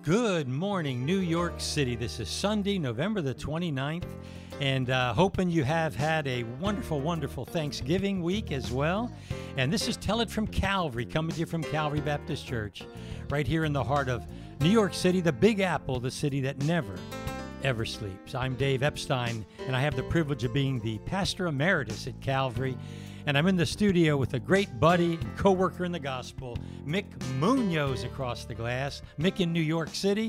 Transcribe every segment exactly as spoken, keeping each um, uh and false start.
Good morning, New York City. This is Sunday, November the twenty-ninth, and uh, hoping you have had a wonderful, wonderful Thanksgiving week as well. And this is Tell It from Calvary, coming to you from Calvary Baptist Church, right here in the heart of New York City, the Big Apple, the city that never, ever sleeps. I'm Dave Epstein, and I have the privilege of being the pastor emeritus at Calvary. And I'm in the studio with a great buddy and co-worker in the gospel, Mick Munoz across the glass. Mick in New York City,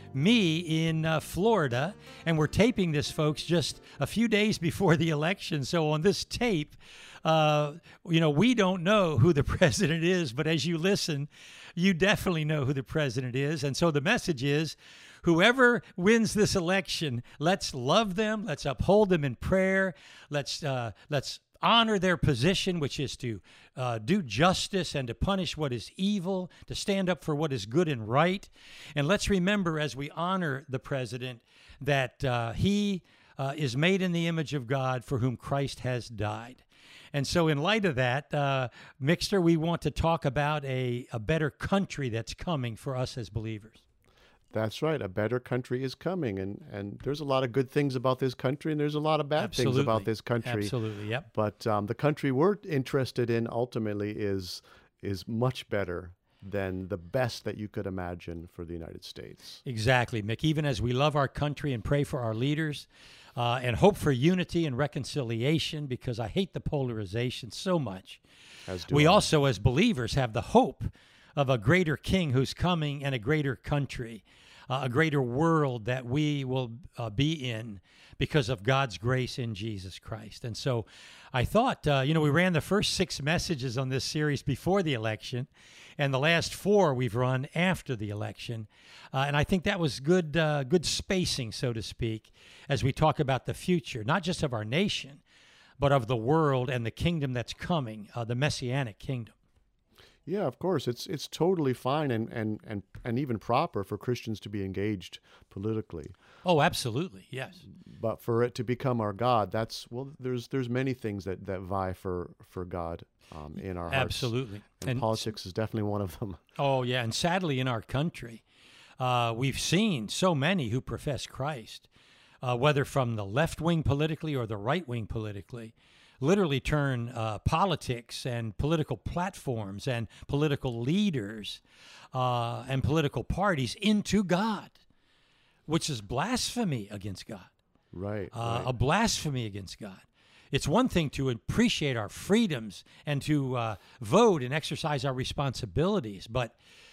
me in uh, Florida. And we're taping this, folks, just a few days before the election. So on this tape, uh, you know, we don't know who the president is, but as you listen, you definitely know who the president is. And so the message is, whoever wins this election, let's love them. Let's uphold them in prayer. Let's uh, let's honor their position, which is to uh, do justice and to punish what is evil, to stand up for what is good and right. And let's remember, as we honor the president, that uh, he uh, is made in the image of God, for whom Christ has died. And so in light of that, uh, Mixter, we want to talk about a, a better country that's coming for us as believers. That's right. A better country is coming. And, and there's a lot of good things about this country, and there's a lot of bad Absolutely. things about this country. Absolutely, yep. But um, the country we're interested in ultimately is is much better than the best that you could imagine for the United States. Exactly, Mick. Even as we love our country and pray for our leaders uh, and hope for unity and reconciliation, because I hate the polarization so much, As do we I. also, as believers, have the hope of a greater king who's coming and a greater country, uh, a greater world that we will uh, be in because of God's grace in Jesus Christ. And so I thought, uh, you know, we ran the first six messages on this series before the election, and the last four we've run after the election. Uh, and I think that was good, uh, good spacing, so to speak, as we talk about the future, not just of our nation, but of the world and the kingdom that's coming, uh, the Messianic kingdom. Yeah, of course. It's it's totally fine and, and, and, and even proper for Christians to be engaged politically. Oh, absolutely, yes. But for it to become our God, that's, well, there's there's many things that, that vie for, for God um, in our hearts. Absolutely. And, And politics is definitely one of them. Oh, yeah, and sadly in our country, uh, we've seen so many who profess Christ, uh, whether from the left wing politically or the right wing politically, literally turn uh, politics and political platforms and political leaders uh, and political parties into God, which is blasphemy against God. Right, Uh, right. A blasphemy against God. It's one thing to appreciate our freedoms and to uh, vote and exercise our responsibilities, but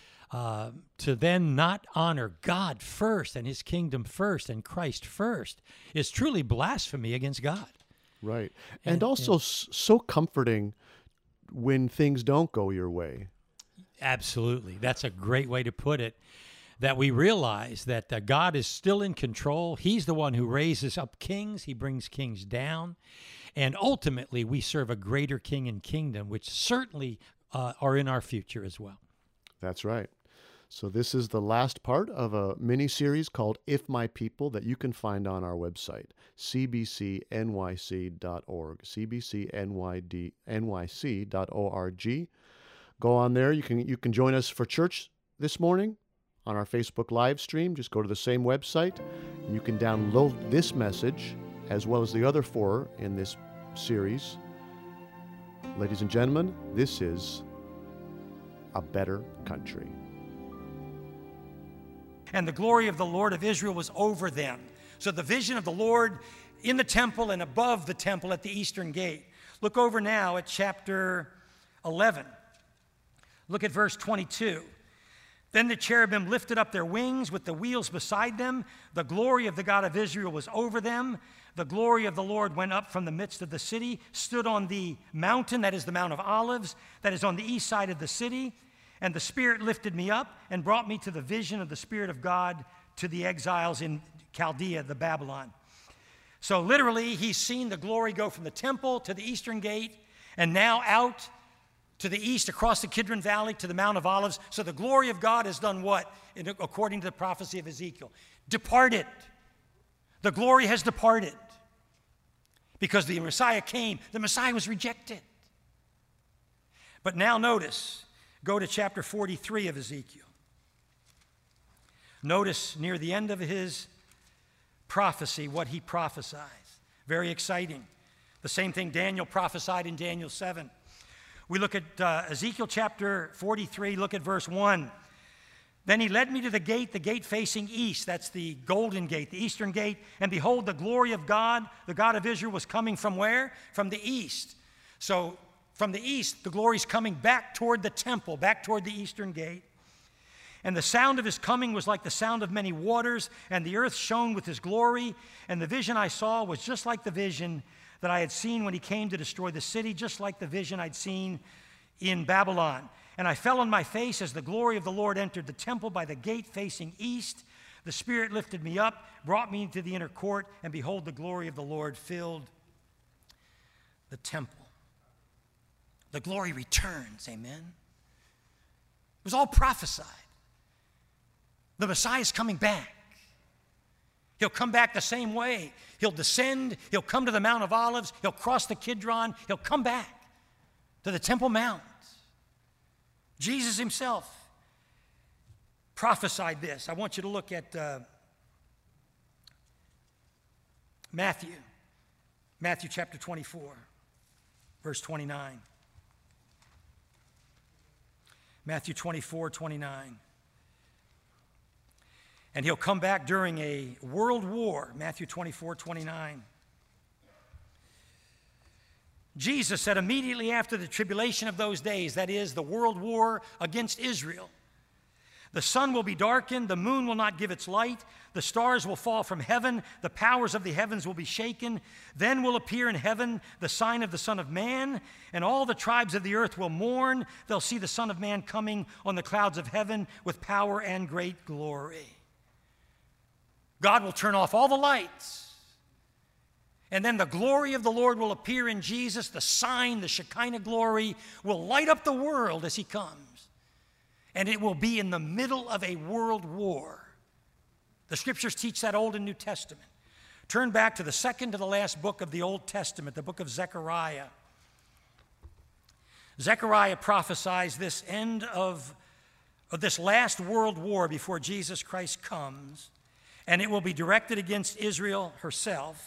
uh, to then not honor God first and his kingdom first and Christ first is truly blasphemy against God. Right. And, And- also s so comforting when things don't go your way. Absolutely. That's a great way to put it, that we realize that uh, God is still in control. He's the one who raises up kings. He brings kings down. And ultimately, we serve a greater king and kingdom, which certainly uh, are in our future as well. That's right. So this is the last part of a mini-series called If My People that you can find on our website, c b c n y c dot org, c b c n y c dot org. Go on there. You can you can join us for church this morning on our Facebook live stream. Just go to the same website. You can download this message as well as the other four in this series. Ladies and gentlemen, this is A Better Country. And the glory of the Lord of Israel was over them. So the vision of the Lord in the temple and above the temple at the eastern gate. Look over now at chapter eleven. Look at verse twenty-two. Then the cherubim lifted up their wings with the wheels beside them. The glory of the God of Israel was over them. The glory of the Lord went up from the midst of the city, stood on the mountain, that is the Mount of Olives, that is on the east side of the city. And the Spirit lifted me up and brought me to the vision of the Spirit of God to the exiles in Chaldea, the Babylon. So literally, he's seen the glory go from the temple to the eastern gate and now out to the east across the Kidron Valley to the Mount of Olives. So the glory of God has done what? In, according to the prophecy of Ezekiel. Departed. The glory has departed. Because the Messiah came. The Messiah was rejected. But now notice, go to chapter forty-three of Ezekiel. Notice near the end of his prophecy what he prophesies. Very exciting. The same thing Daniel prophesied in Daniel seven. We look at uh, Ezekiel chapter forty-three, look at verse one. Then he led me to the gate, the gate facing east. That's the golden gate, the eastern gate. And behold, the glory of God, the God of Israel, was coming from where? From the east. So from the east, the glory is coming back toward the temple, back toward the eastern gate. And the sound of his coming was like the sound of many waters, and the earth shone with his glory. And the vision I saw was just like the vision that I had seen when he came to destroy the city, just like the vision I'd seen in Babylon. And I fell on my face as the glory of the Lord entered the temple by the gate facing east. The Spirit lifted me up, brought me into the inner court, and behold, the glory of the Lord filled the temple. The glory returns, amen? It was all prophesied. The Messiah is coming back. He'll come back the same way. He'll descend. He'll come to the Mount of Olives. He'll cross the Kidron. He'll come back to the Temple Mount. Jesus himself prophesied this. I want you to look at uh, Matthew. Matthew chapter twenty-four, verse twenty-nine. Matthew twenty-four, twenty-nine. And he'll come back during a world war, Matthew twenty-four, twenty-nine. Jesus said immediately after the tribulation of those days, that is, the world war against Israel, the sun will be darkened, the moon will not give its light, the stars will fall from heaven, the powers of the heavens will be shaken. Then will appear in heaven the sign of the Son of Man, and all the tribes of the earth will mourn. They'll see the Son of Man coming on the clouds of heaven with power and great glory. God will turn off all the lights. And then the glory of the Lord will appear in Jesus. The sign, the Shekinah glory, will light up the world as he comes. And it will be in the middle of a world war. The scriptures teach that Old and New Testament. Turn back to the second to the last book of the Old Testament, the book of Zechariah. Zechariah prophesies this end of, of this last world war before Jesus Christ comes. And it will be directed against Israel herself.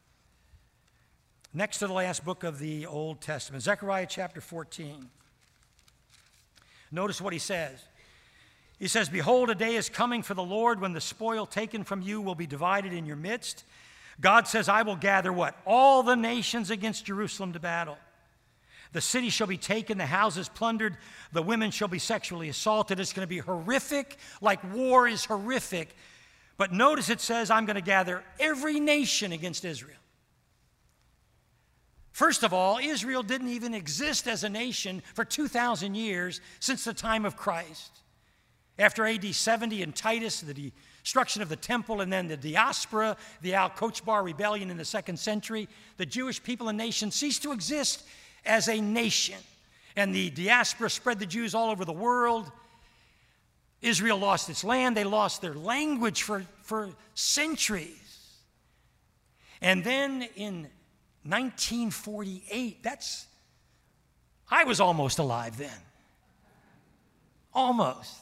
Next to the last book of the Old Testament, Zechariah chapter fourteen. Notice what he says. He says, behold, a day is coming for the Lord when the spoil taken from you will be divided in your midst. God says, I will gather what? All the nations against Jerusalem to battle. The city shall be taken, the houses plundered, the women shall be sexually assaulted. It's going to be horrific, like war is horrific. But notice it says, I'm going to gather every nation against Israel. First of all, Israel didn't even exist as a nation for two thousand years since the time of Christ. After A D seventy and Titus, the destruction of the temple, and then the diaspora, the Al-Kochbar rebellion in the second century, the Jewish people and nation ceased to exist as a nation. And the diaspora spread the Jews all over the world. Israel lost its land. They lost their language for, for centuries. And then in nineteen forty-eight, that's, I was almost alive then. Almost.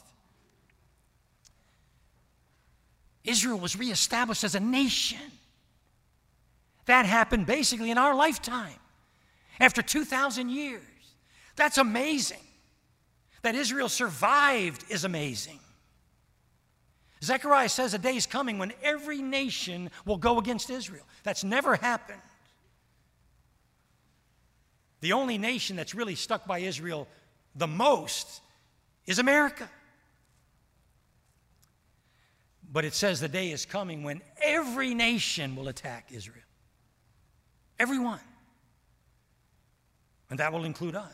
Israel was reestablished as a nation. That happened basically in our lifetime, after two thousand years. That's amazing. That Israel survived is amazing. Zechariah says a day is coming when every nation will go against Israel. That's never happened. The only nation that's really stuck by Israel the most is America. But it says the day is coming when every nation will attack Israel. Everyone. And that will include us.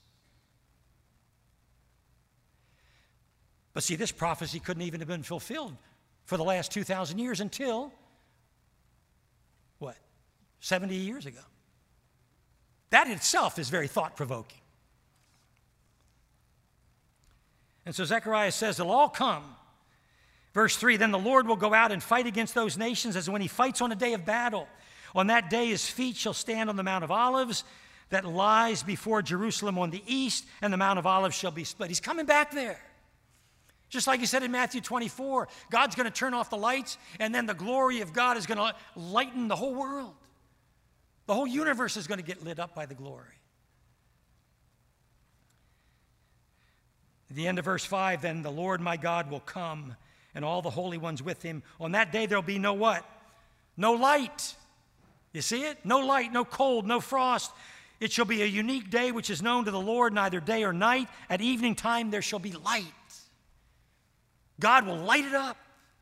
But see, this prophecy couldn't even have been fulfilled for the last two thousand years until, what, seventy years ago. That itself is very thought-provoking. And so Zechariah says, it'll all come. Verse three, then the Lord will go out and fight against those nations as when he fights on a day of battle. On that day his feet shall stand on the Mount of Olives that lies before Jerusalem on the east, and the Mount of Olives shall be split. He's coming back there. Just like he said in Matthew twenty-four, God's going to turn off the lights, and then the glory of God is going to lighten the whole world. The whole universe is going to get lit up by the glory. At the end of verse five, then the Lord my God will come, and all the holy ones with him. On that day there'll be no what? No light. You see it? No light, no cold, no frost. It shall be a unique day which is known to the Lord, neither day or night. At evening time there shall be light. God will light it up.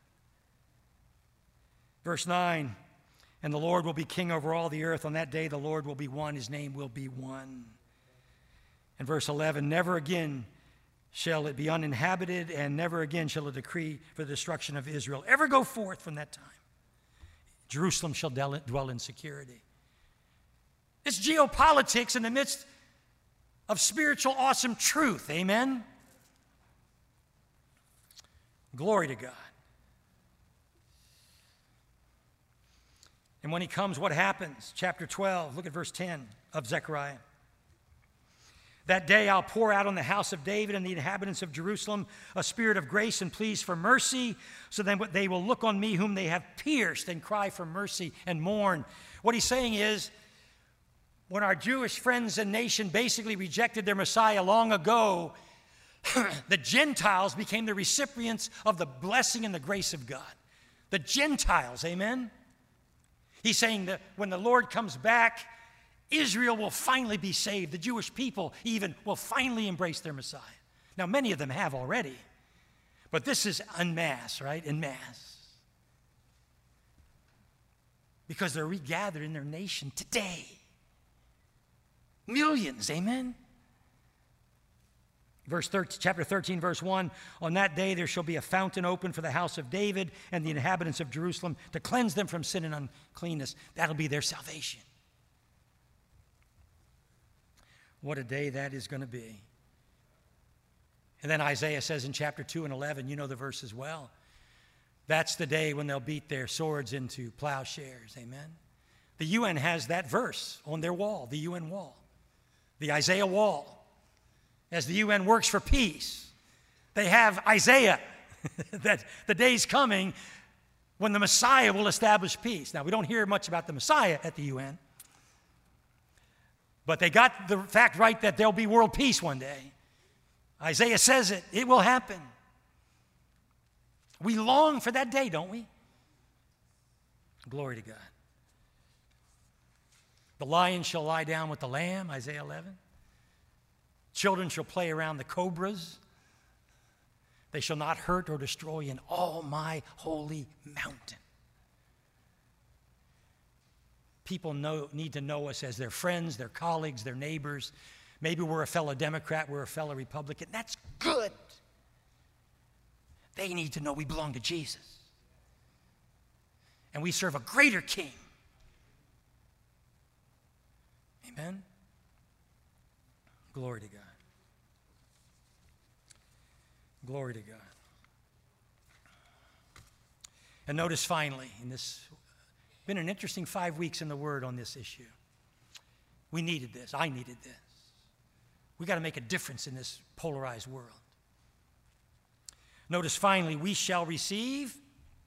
Verse nine, and the Lord will be king over all the earth. On that day the Lord will be one, his name will be one. And verse eleven, never again shall it be uninhabited, and never again shall a decree for the destruction of Israel ever go forth from that time. Jerusalem shall dwell in security. It's geopolitics in the midst of spiritual awesome truth. Amen? Glory to God. And when he comes, what happens? Chapter twelve, look at verse ten of Zechariah. That day I'll pour out on the house of David and the inhabitants of Jerusalem a spirit of grace and pleas for mercy, so then they will look on me whom they have pierced and cry for mercy and mourn. What he's saying is, when our Jewish friends and nation basically rejected their Messiah long ago, the Gentiles became the recipients of the blessing and the grace of God. The Gentiles, amen? He's saying that when the Lord comes back, Israel will finally be saved. The Jewish people even will finally embrace their Messiah. Now, many of them have already, but this is en masse, right? En masse. Because they're regathered in their nation today. Millions, amen? Verse thirteen, chapter thirteen, verse one, on that day there shall be a fountain open for the house of David and the inhabitants of Jerusalem to cleanse them from sin and uncleanness. That'll be their salvation. What a day that is going to be. And then Isaiah says in chapter two and eleven, you know the verse as well, that's the day when they'll beat their swords into plowshares, amen? The U N has that verse on their wall, the U N wall, the Isaiah wall. As the U N works for peace, they have Isaiah, that the day's coming when the Messiah will establish peace. Now, we don't hear much about the Messiah at the U N, but they got the fact right that there'll be world peace one day. Isaiah says it. It will happen. We long for that day, don't we? Glory to God. The lion shall lie down with the lamb, Isaiah eleven. Children shall play around the cobras. They shall not hurt or destroy in all my holy mountain. People know, need to know us as their friends, their colleagues, their neighbors. Maybe we're a fellow Democrat, we're a fellow Republican. That's good. They need to know we belong to Jesus. And we serve a greater king. Amen? Glory to God. Glory to God. And notice finally, in this, been an interesting five weeks in the Word on this issue. We needed this. I needed this. We got to make a difference in this polarized world. Notice finally, we shall receive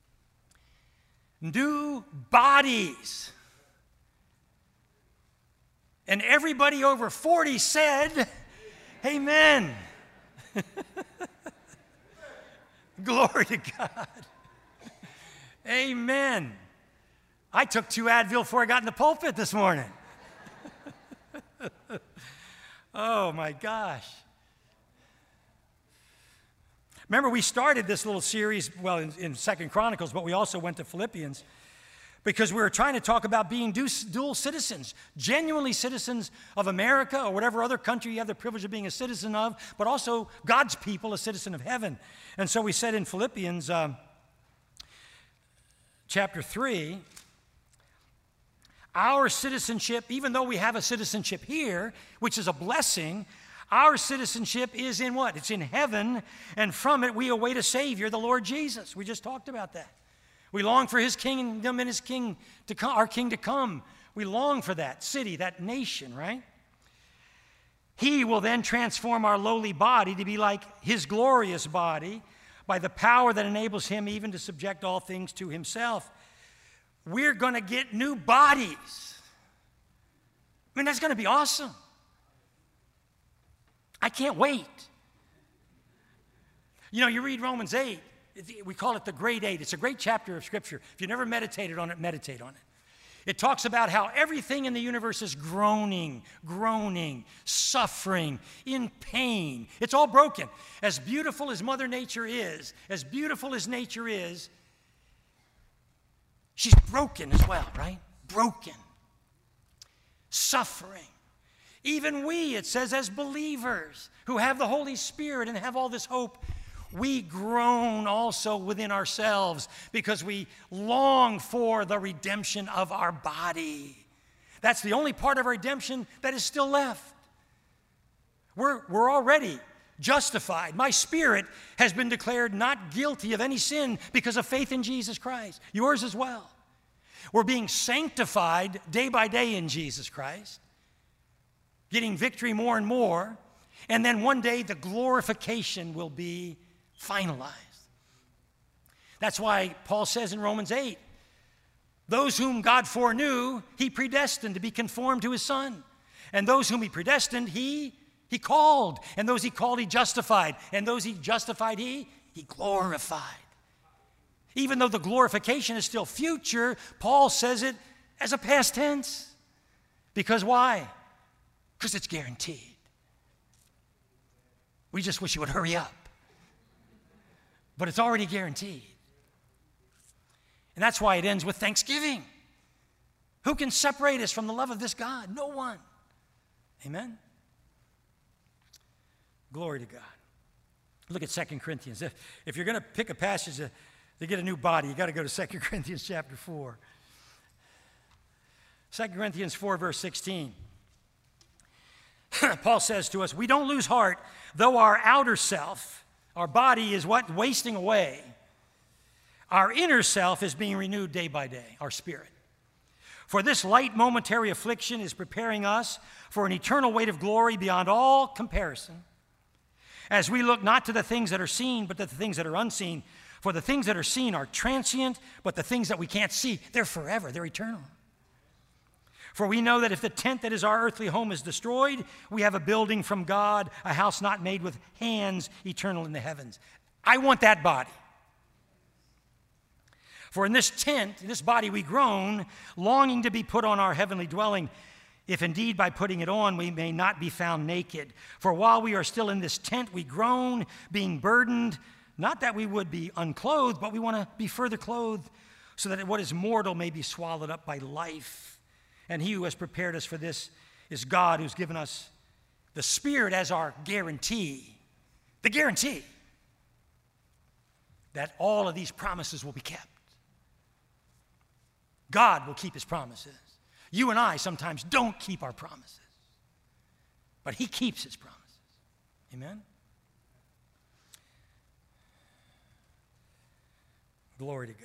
new bodies. And everybody over forty said, amen. Glory to God. Amen. I took two Advil before I got in the pulpit this morning. Oh, my gosh. Remember, we started this little series, well, in, in Second Chronicles, but we also went to Philippians because we were trying to talk about being dual citizens, genuinely citizens of America or whatever other country you have the privilege of being a citizen of, but also God's people, a citizen of heaven. And so we said in Philippians um, chapter three, our citizenship, even though we have a citizenship here, which is a blessing, our citizenship is in what? It's in heaven, and from it we await a Savior, the Lord Jesus. We just talked about that. We long for his kingdom and his king to come, our king to come. We long for that city, that nation, right? He will then transform our lowly body to be like his glorious body by the power that enables him even to subject all things to himself. We're going to get new bodies. I mean, that's going to be awesome. I can't wait. You know, you read Romans eight. We call it the Great Eight. It's a great chapter of Scripture. If you never meditated on it, meditate on it. It talks about how everything in the universe is groaning, groaning, suffering, in pain. It's all broken. As beautiful as Mother Nature is, as beautiful as nature is, she's broken as well, right? Broken. Suffering. Even we, it says, as believers who have the Holy Spirit and have all this hope, we groan also within ourselves because we long for the redemption of our body. That's the only part of our redemption that is still left. We're, we're already justified. My spirit has been declared not guilty of any sin because of faith in Jesus Christ. Yours as well. We're being sanctified day by day in Jesus Christ, getting victory more and more, and then one day the glorification will be finalized. That's why Paul says in Romans eight, those whom God foreknew, he predestined to be conformed to his Son. And those whom he predestined, he, he called. And those he called, he justified. And those he justified, he, he glorified. Even though the glorification is still future, Paul says it as a past tense. Because why? Because it's guaranteed. We just wish it would hurry up. But it's already guaranteed. And that's why it ends with thanksgiving. Who can separate us from the love of this God? No one. Amen? Glory to God. Look at Second Corinthians. If, if you're going to pick a passage to, to get a new body, you got to go to Second Corinthians chapter four. Second Corinthians four, verse sixteen. Paul says to us, we don't lose heart, though our outer self, our body is what? Wasting away. Our inner self is being renewed day by day, our spirit. For this light momentary affliction is preparing us for an eternal weight of glory beyond all comparison, as we look not to the things that are seen, but to the things that are unseen. For the things that are seen are transient, but the things that we can't see, they're forever, they're eternal. For we know that if the tent that is our earthly home is destroyed, we have a building from God, a house not made with hands, eternal in the heavens. I want that body. For in this tent, in this body we groan, longing to be put on our heavenly dwelling, if indeed by putting it on we may not be found naked. For while we are still in this tent, we groan, being burdened, not that we would be unclothed, but we want to be further clothed, so that what is mortal may be swallowed up by life. And he who has prepared us for this is God, who's given us the Spirit as our guarantee. The guarantee that all of these promises will be kept. God will keep his promises. You and I sometimes don't keep our promises, but he keeps his promises. Amen? Glory to God.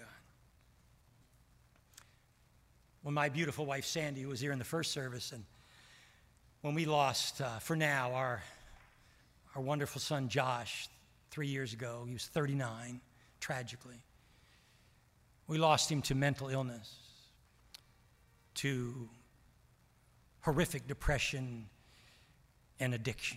When my beautiful wife Sandy was here in the first service, and when we lost, uh, for now, our, our wonderful son Josh three years ago, he was thirty-nine, tragically. We lost him to mental illness, to horrific depression and addiction.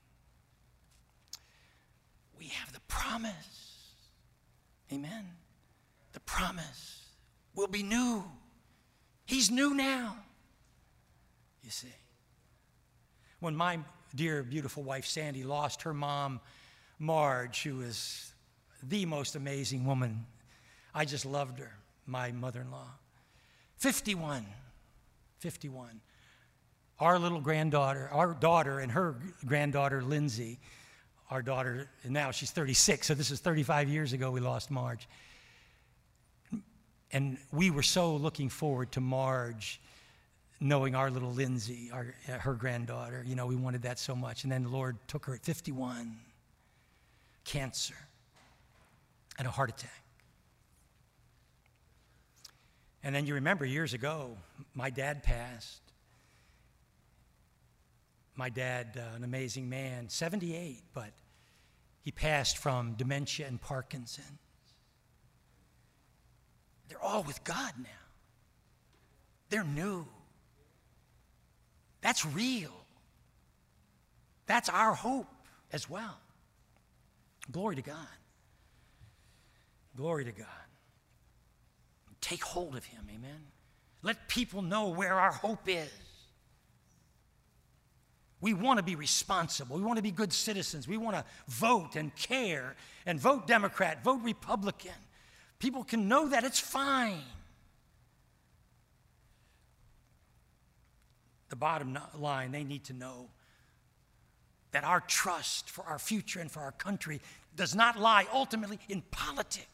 We have the promise. Amen. The promise will be new. He's new now. You see. When my dear, beautiful wife Sandy lost her mom, Marge, who was the most amazing woman, I just loved her, my mother-in-law. fifty-one. fifty-one. Our little granddaughter, our daughter and her granddaughter, Lindsay, our daughter, and now she's thirty-six, so this is thirty-five years ago we lost Marge. And we were so looking forward to Marge knowing our little Lindsay, our, her granddaughter. You know, we wanted that so much. And then the Lord took her at fifty-one, cancer, and a heart attack. And then you remember years ago, my dad passed. My dad, uh, an amazing man, seventy-eight, but He passed from dementia and Parkinson. They're all with God now. They're new. That's real. That's our hope as well. Glory to God. Glory to God. Take hold of him, amen. Let people know where our hope is. We want to be responsible. We want to be good citizens. We want to vote and care and vote Democrat, vote Republican. People can know that it's fine. The bottom line, they need to know that our trust for our future and for our country does not lie ultimately in politics.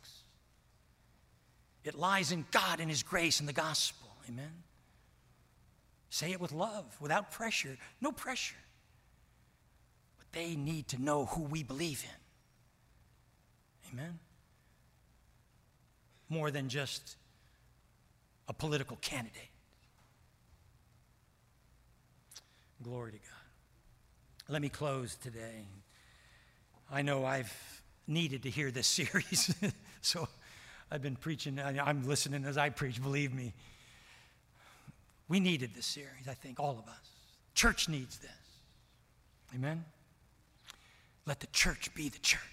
It lies in God and his grace and the gospel. Amen. Say it with love, without pressure. No pressure. But they need to know who we believe in. Amen. More than just a political candidate. Glory to God. Let me close today. I know I've needed to hear this series, so I've been preaching. I'm listening as I preach, believe me. We needed this series, I think, all of us. Church needs this. Amen? Let the church be the church.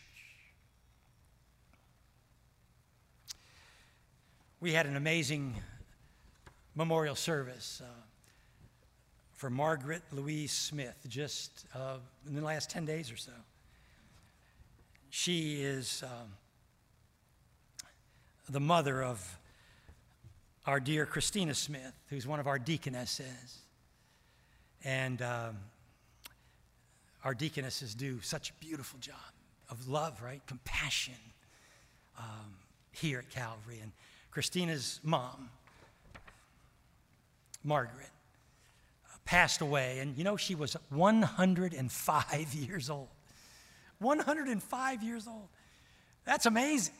We had an amazing memorial service uh, for Margaret Louise Smith just uh, in the last ten days or so. She is um, the mother of our dear Christina Smith, who's one of our deaconesses. And um, our deaconesses do such a beautiful job of love, right? Compassion um, here at Calvary. And Christina's mom, Margaret, uh, passed away. And you know, she was one hundred five years old. one hundred five years old. That's amazing.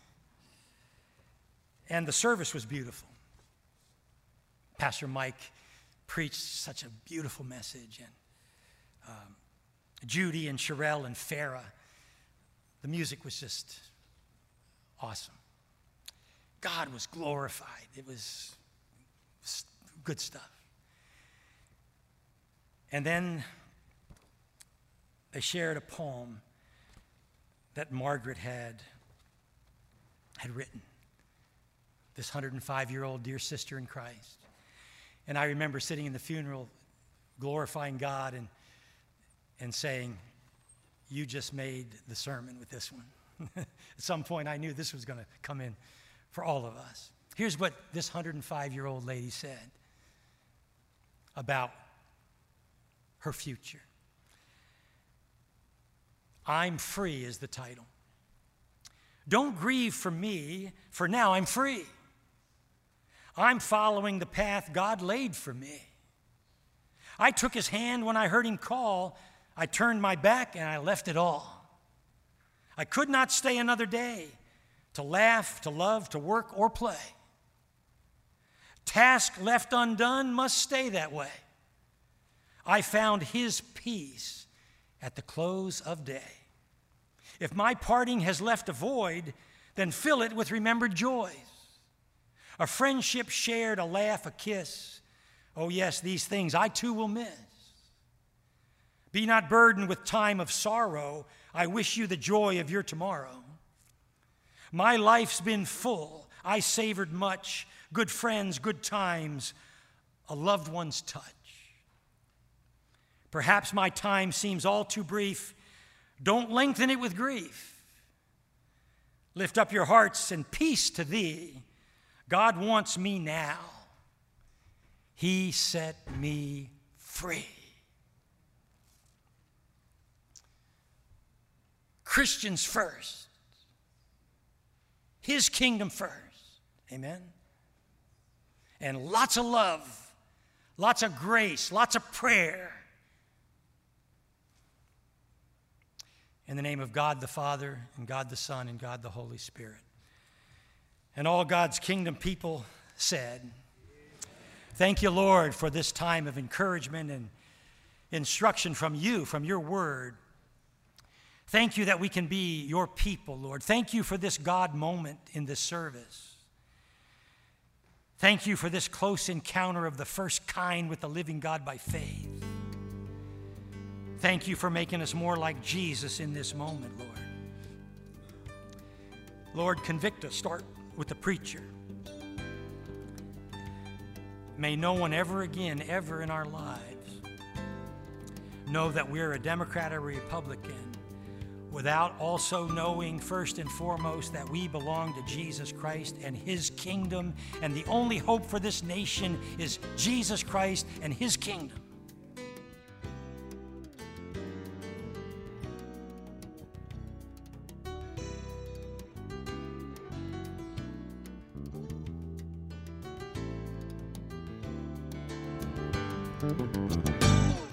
And the service was beautiful. Pastor Mike preached such a beautiful message. And um, Judy and Sherelle and Farah, the music was just awesome. God was glorified. It was good stuff. And then they shared a poem that Margaret had, had written. This one hundred five-year-old dear sister in Christ. And I remember sitting in the funeral glorifying God and, and saying, you just made the sermon with this one. At some point I knew this was going to come in for all of us. Here's what this one hundred five-year-old lady said about her future. I'm free is the title. Don't grieve for me, for now I'm free. I'm following the path God laid for me. I took his hand when I heard him call. I turned my back and I left it all. I could not stay another day to laugh, to love, to work, or play. Task left undone must stay that way. I found his peace at the close of day. If my parting has left a void, then fill it with remembered joys. A friendship shared, a laugh, a kiss. Oh yes, these things I too will miss. Be not burdened with time of sorrow. I wish you the joy of your tomorrow. My life's been full. I savored much. Good friends, good times, a loved one's touch. Perhaps my time seems all too brief. Don't lengthen it with grief. Lift up your hearts and peace to thee. God wants me now. He set me free. Christians first. His kingdom first. Amen. And lots of love, lots of grace, lots of prayer. In the name of God the Father, and God the Son, and God the Holy Spirit. And all God's kingdom people said, thank you, Lord, for this time of encouragement and instruction from you, from your word. Thank you that we can be your people, Lord. Thank you for this God moment in this service. Thank you for this close encounter of the first kind with the living God by faith. Thank you for making us more like Jesus in this moment, Lord. Lord, convict us. Start with the preacher. May no one ever again, ever in our lives, know that we're a Democrat or a Republican without also knowing first and foremost that we belong to Jesus Christ and his kingdom, and the only hope for this nation is Jesus Christ and his kingdom. Thank you.